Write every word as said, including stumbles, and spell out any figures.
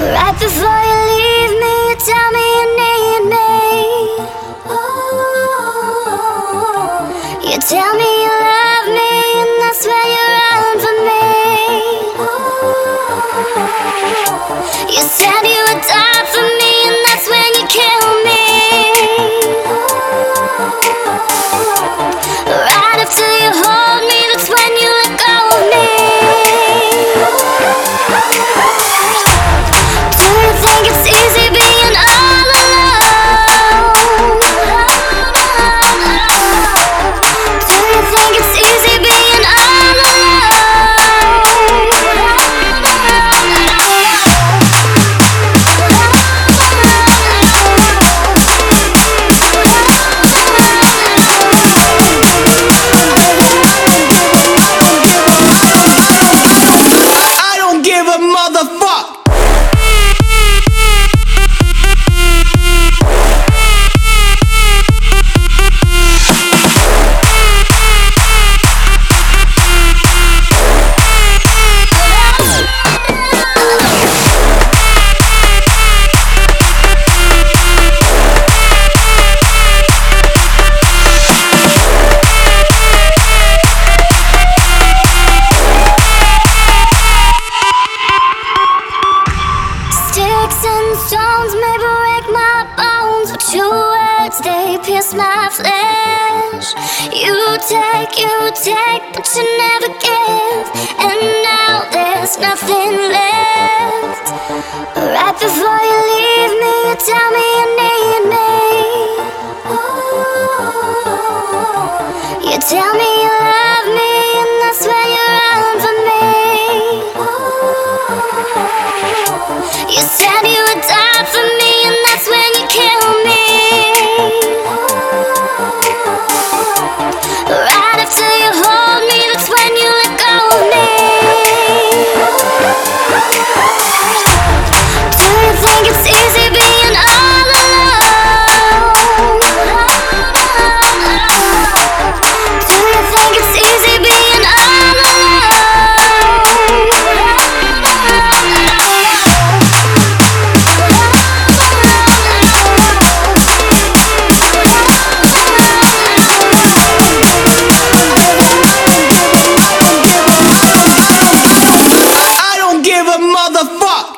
Right before you leave me, you tell me you need me. You tell me you love me, and that's when you run for me. You said you would die for me, and that's when you kill me. Right after you hold me, that's when you let go of me. Do you think it's easy being all alone? Do you think it's easy being all alone? I don't give a motherfucker. Sticks and stones may break my bones, but your words, they pierce my flesh. You take, you take, but you never give, and now there's nothing left. Right before you leave me, you tell me you need me. You tell me you love me, and that's when you run for me. You said you would die for me, and that's when you kill me. Right after you hold me, that's when you let go of me. Do you think it's easy being all alone? Do you think it's easy being all alone? I don't give a motherfucker.